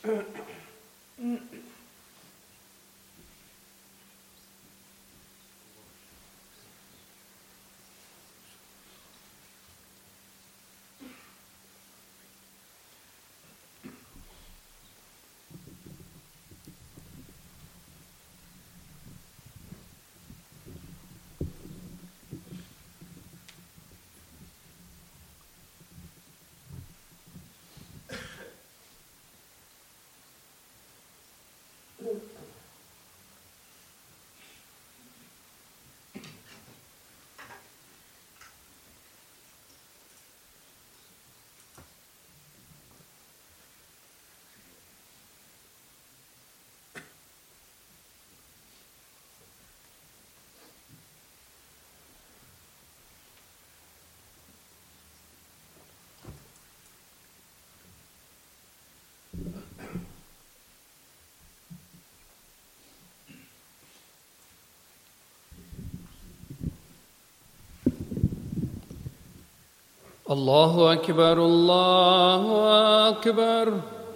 الله أكبر الله أكبر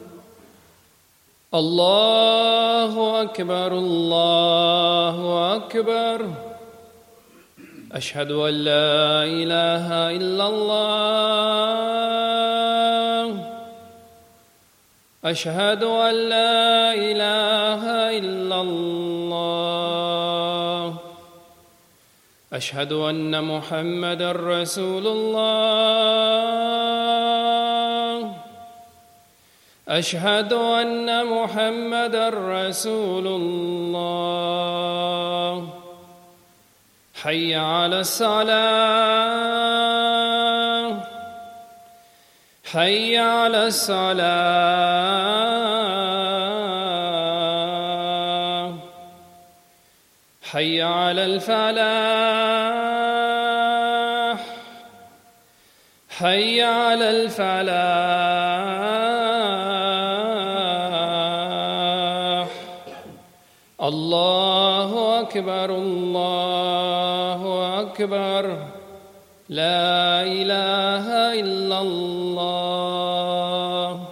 الله أكبر الله أكبر أشهد أن لا إله إلا الله أشهد أن لا إله إلا الله أشهد أن محمدًا رسول الله أشهد أن محمدًا رسول الله حي على الصلاة حي على الصلاة حي على الفلاح حي على الفلاح الله أكبر الله أكبر لا إله إلا الله.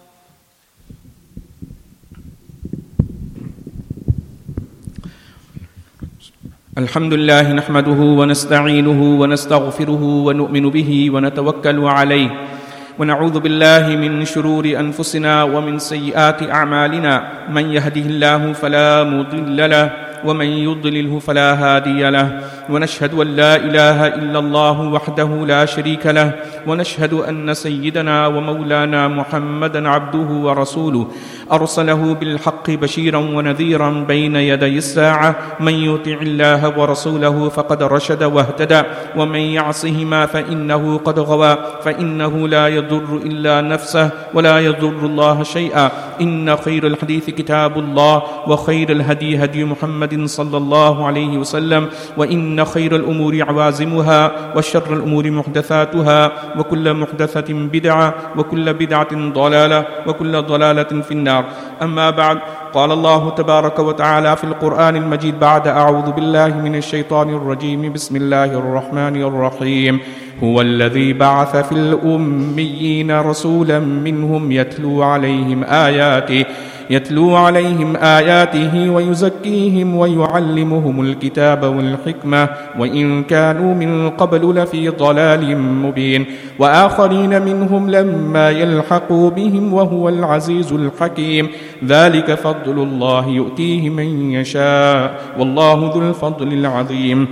الحمد لله نحمده ونستعينه ونستغفره ونؤمن به ونتوكل عليه ونعوذ بالله من شرور أنفسنا ومن سيئات أعمالنا من يهده الله فلا مضل له ومن يضلله فلا هادي له ونشهد أن لا إله إلا الله وحده لا شريك له ونشهد أن سيدنا ومولانا محمدًا عبده ورسوله أرسله بالحق بشيرا ونذيرا بين يدي الساعة من يطع الله ورسوله فقد رشد واهتدى ومن يعصهما فإنه قد غوى فإنه لا يضر إلا نفسه ولا يضر الله شيئا. إن خير الحديث كتاب الله وخير الهدي هدي محمد صلى الله عليه وسلم وإن خير الأمور عوازمها وشر الأمور محدثاتها وكل محدثة بدعة وكل بدعة ضلالة وكل ضلالة في النار. أما بعد، قال الله تبارك وتعالى في القرآن المجيد بعد أعوذ بالله من الشيطان الرجيم بسم الله الرحمن الرحيم هو الذي بعث في الأميين رسولا منهم يتلو عليهم آياته يتلو عليهم آياته ويزكيهم ويعلمهم الكتاب والحكمة وإن كانوا من قبل لفي ضلال مبين وآخرين منهم لما يلحقوا بهم وهو العزيز الحكيم ذلك فضل الله يؤتيه من يشاء والله ذو الفضل العظيم.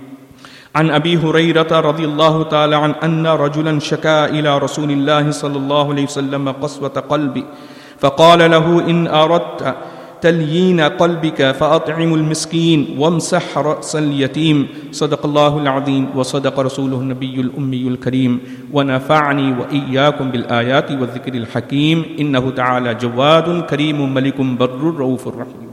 عن أبي هريرة رضي الله تعالى عنه أن رجلا شكا إلى رسول الله صلى الله عليه وسلم قسوة قلبه فقال له إن أردت تليين قلبك فأطعم المسكين وامسح رأس اليتيم. صدق الله العظيم وصدق رسوله النبي الأمي الكريم ونفعني وإياكم بالآيات والذكر الحكيم إنه تعالى جواد كريم ملك بر رؤوف رحيم.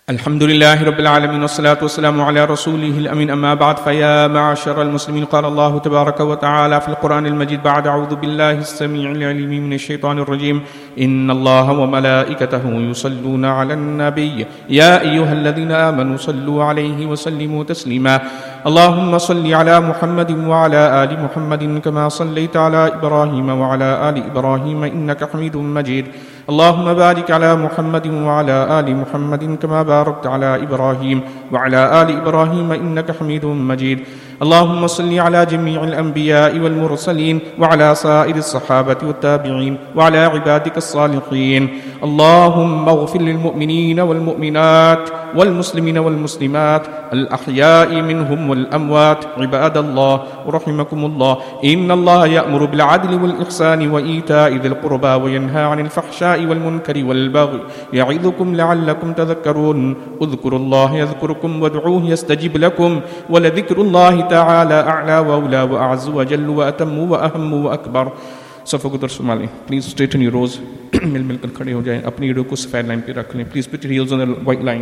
الحمد لله رب العالمين والصلاة والسلام على رسوله الأمين أما بعد فيا معشر المسلمين قال الله تبارك وتعالى في القرآن المجيد بعد أعوذ بالله السميع العليم من الشيطان الرجيم إن الله وملائكته يصلون على النبي يا أيها الذين آمنوا صلوا عليه وسلموا تسليما اللهم صل على محمد وعلى آل محمد كما صليت على إبراهيم وعلى آل إبراهيم إنك حميد مجيد اللهم بارك على محمد وعلى آل محمد كما باركت على إبراهيم وعلى آل إبراهيم إنك حميد مجيد اللهم صل على جميع الأنبياء والمرسلين وعلى سائر الصحابة والتابعين وعلى عبادك الصالحين اللهم اغفر للمؤمنين والمؤمنات والمسلمين والمسلمات الأحياء منهم والأموات عباد الله رحمكم الله إن الله يأمر بالعدل والإحسان وإيتاء ذي القربى وينهى عن الفحشاء والمنكر والبغي يعظكم لعلكم تذكرون اذكروا الله يذكركم وادعوه يستجب لكم ولذكر الله تعالى أعلى وأولى وأعز وجل وأتم وأهم وأكبر सफ़ों को दर्शक मालें प्लीज़ स्ट्रेटन योर रोज़ मिल मिलकर खड़े हो जाएं अपनी रीढ़ों को सफ़ेद लाइन पे रख लें please put your heels on the white line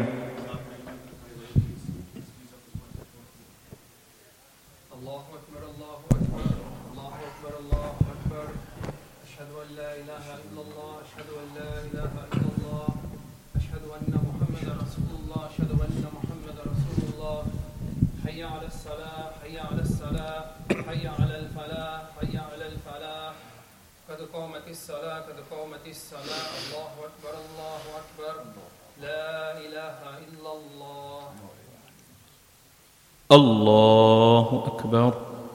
الصلاة قد قامت الصلاة الله أكبر الله أكبر لا إله إلا الله الله أكبر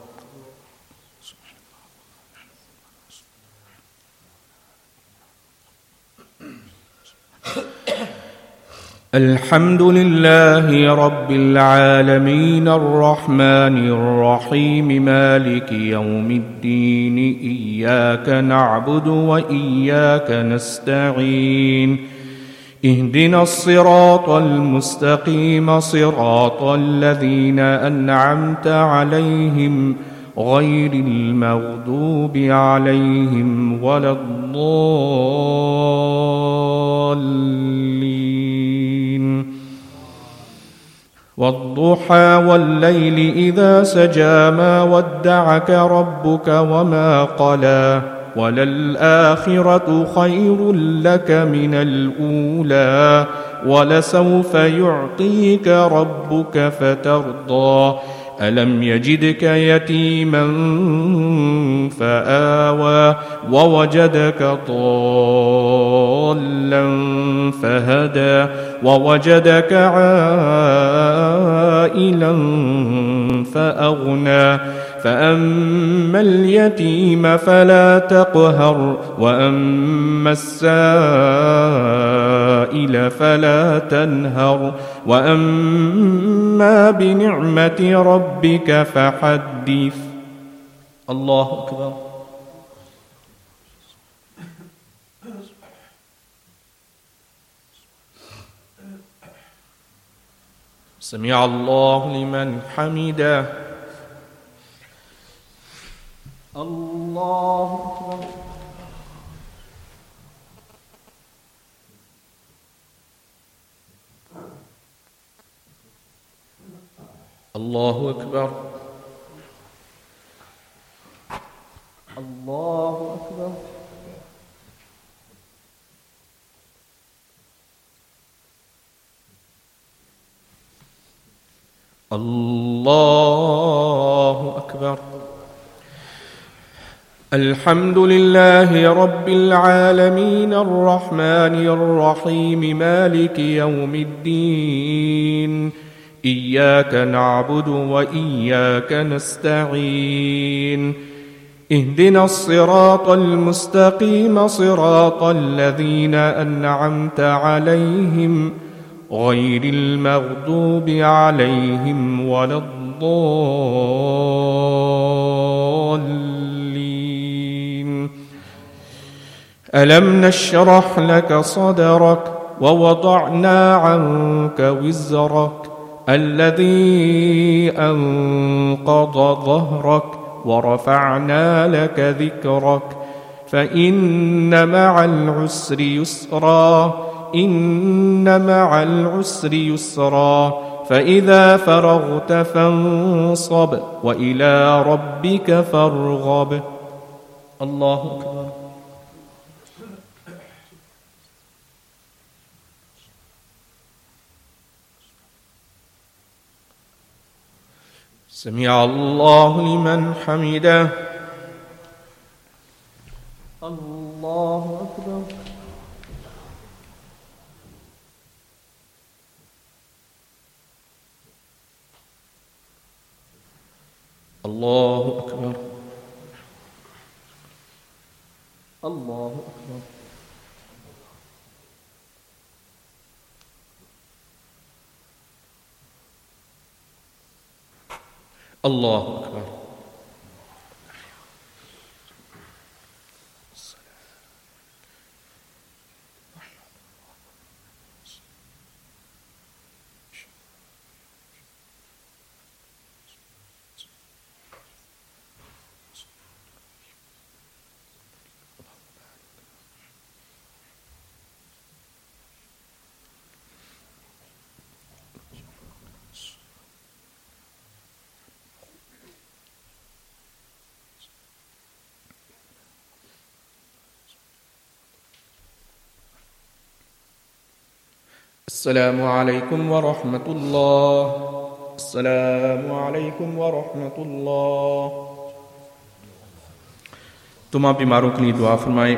الحمد لله رب العالمين الرحمن الرحيم مالك يوم الدين إياك نعبد وإياك نستعين اهدنا الصراط المستقيم صراط الذين أنعمت عليهم غير المغضوب عليهم ولا الضالين والضحى والليل إذا سجى ما ودعك ربك وما قلى وللآخرة خير لك من الأولى ولسوف يعطيك ربك فترضى ألم يجدك يتيما فآوى ووجدك ضالا فهدى ووجدك عائلا فأغنى فأما اليتيم فلا تقهر وأما السائل فلا تنهر وأما بنعمة ربك فحدث الله أكبر سمع الله لمن حمده الله أكبر الله أكبر الله أكبر الله أكبر الحمد لله رب العالمين الرحمن الرحيم مالك يوم الدين إياك نعبد وإياك نستعين اهدنا الصراط المستقيم صراط الذين أنعمت عليهم غير المغضوب عليهم ولا الضالين ألم نشرح لك صدرك ووضعنا عنك وزرك الذي أنقض ظهرك ورفعنا لك ذكرك فإن مع العسر يسرا إن مع العسر يسرا فإذا فرغت فانصب وإلى ربك فارغب. الله أكبر. سمع الله لمن حمده. الله أكبر. الله أكبر. الله أكبر. الله أكبر. السلام علیکم ورحمۃ اللہ. السلام علیکم ورحمۃ اللہ. تمام بیماروں کے لیے دعا فرمائیں.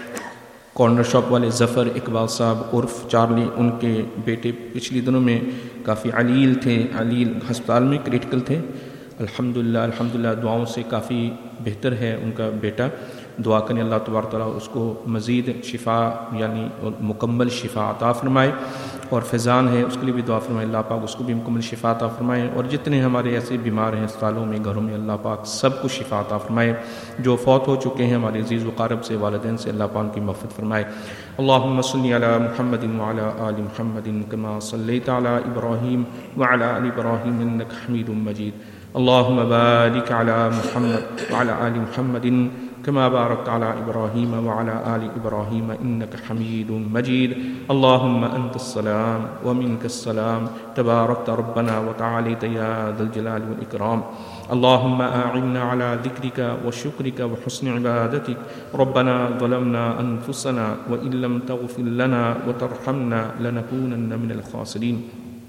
کارنر شاپ والے ظفر اقبال صاحب عرف چارلی، ان کے بیٹے پچھلی دنوں میں کافی علیل تھے، علیل ہسپتال میں کریٹیکل تھے. الحمدللہ الحمدللہ دعاؤں سے کافی بہتر ہے ان کا بیٹا. دعا کریں اللہ تبارک تعالیٰ اس کو مزید شفا یعنی مکمل شفا عطا فرمائے. اور فیضان ہے، اس کے لیے بھی دعا فرمائے اللہ پاک اس کو بھی مکمل شفا عطا فرمائے. اور جتنے ہمارے ایسے بیمار ہیں اسپتالوں میں، گھروں میں، اللہ پاک سب کو شفا عطا فرمائے. جو فوت ہو چکے ہیں ہمارے عزیز و قارب سے، والدین سے، اللہ پاک کی مغفرت فرمائے. اللہم صلی علی محمد وعلی آل محمد کما صلیت علی ابراہیم وعلی آل ابراہیم انک حمید مجید. اللہم بارک علی محمد وعلی آل محمد كما باركت على إبراهيم وعلى آل إبراهيم إنك حميد مجيد. اللهم أنت السلام ومنك السلام تباركت ربنا وتعاليت يا ذا الجلال والإكرام. اللهم أعنا على ذكرك وشكرك وحسن عبادتك. ربنا ظلمنا أنفسنا وإن لم تغفر لنا وترحمنا لنكونن من الخاسرين.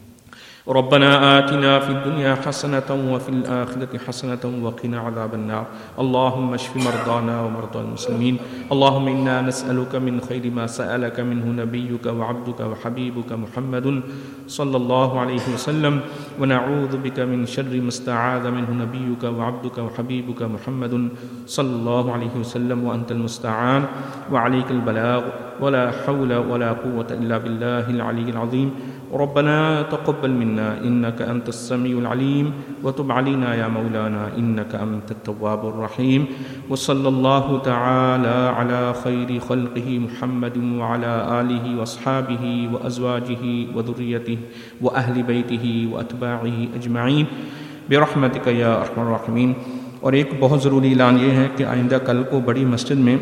ربنا آتنا في الدنيا حسنة وفي الآخرة حسنة وقنا عذاب النار. اللهم اشف مرضانا ومرضى المسلمين. اللهم إنا نسألك من خير ما سألك منه نبيك وعبدك وحبيبك محمد صلى الله عليه وسلم، ونعوذ بك من شر ما استعاذ منه نبيك وعبدك وحبيبك محمد صلى الله عليه وسلم، وأنت المستعان وعليك البلاغ ولا حول ولا قوة إلا بالله العلي العظيم. ربنا تقبل منا إنك أنت السميع العليم وتب علينا يا مولانا إنك أنت التواب الرحيم. وصلى الله تعالى على خير خلقه محمد وعلى آله وأصحابه وأزواجه وذريته وأهل بيته وأتباعه أجمعين برحمتك يا أرحم الراحمين. اور ایک بہت ضروری اعلان یہ ہے کہ آئندہ کل کو بڑی مسجد میں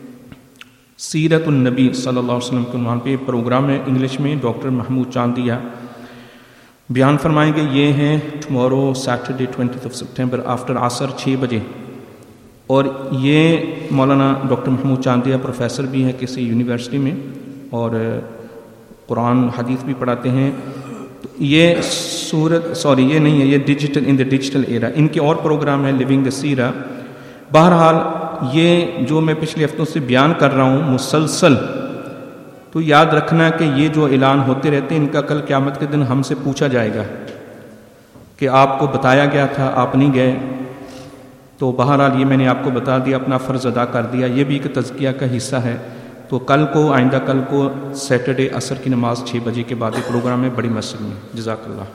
سیرت النبی صلی اللہ علیہ وسلم کے عنوان پہ پروگرام ہے. انگلش میں ڈاکٹر محمود چاندیہ بیان فرمائیں گے. یہ ہے tomorrow Saturday twentieth of September after عصر چھ بجے. اور یہ مولانا ڈاکٹر محمود چاندیہ پروفیسر بھی ہیں کسی یونیورسٹی میں اور قرآن حدیث بھی پڑھاتے ہیں. تو یہ صورت سوری یہ نہیں ہے، یہ digital in the digital era. ان کے اور پروگرام ہے لیونگ دا سیرا. بہرحال یہ جو میں پچھلے ہفتوں سے بیان کر رہا ہوں مسلسل، تو یاد رکھنا کہ یہ جو اعلان ہوتے رہتے ہیں ان کا کل قیامت کے دن ہم سے پوچھا جائے گا کہ آپ کو بتایا گیا تھا آپ نہیں گئے. تو بہرحال یہ میں نے آپ کو بتا دیا، اپنا فرض ادا کر دیا. یہ بھی ایک تزکیہ کا حصہ ہے. تو کل کو آئندہ کل کو سیٹرڈے عصر کی نماز چھ بجے کے بعد یہ پروگرام ہے بڑی مسجد میں. جزاک اللہ.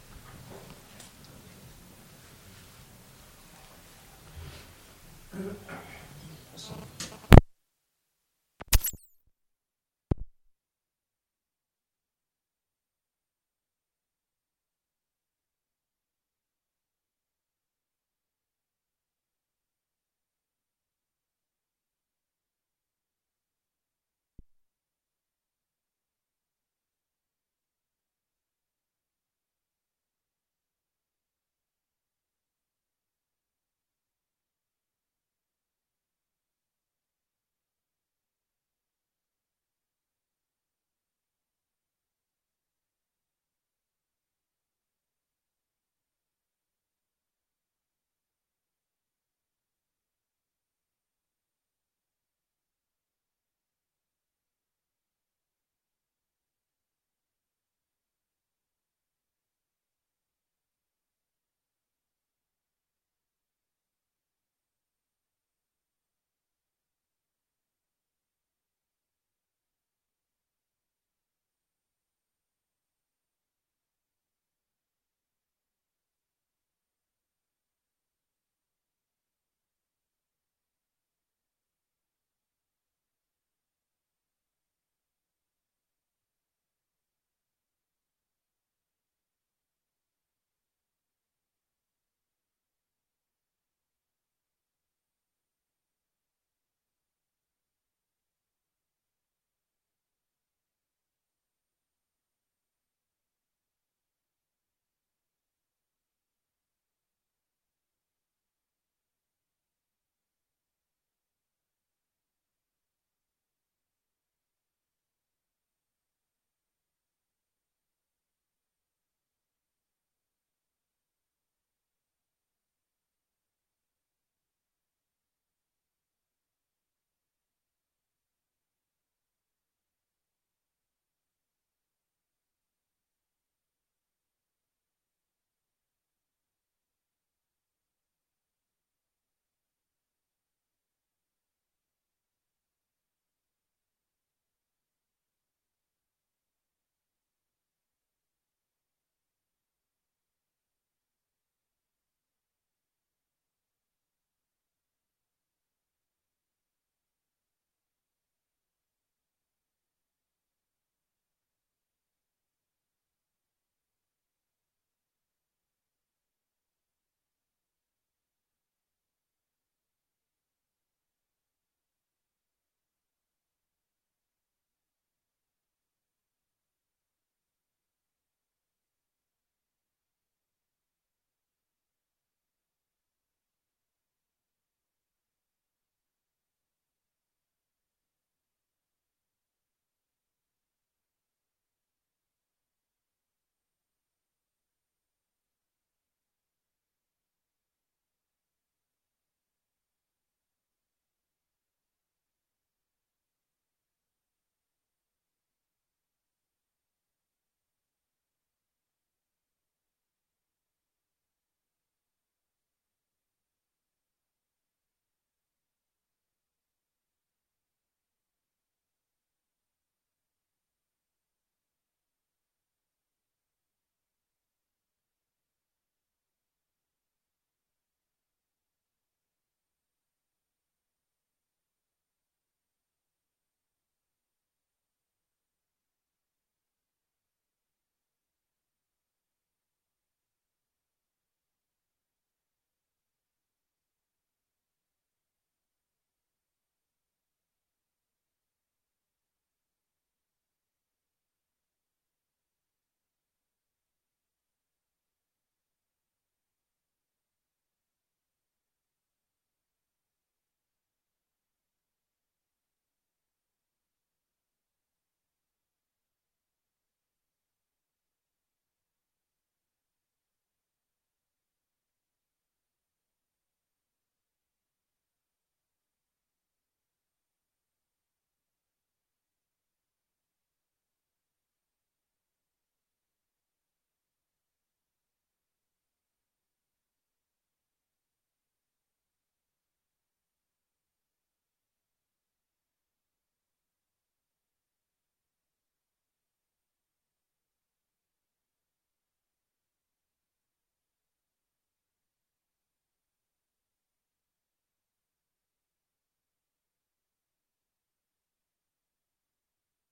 Good.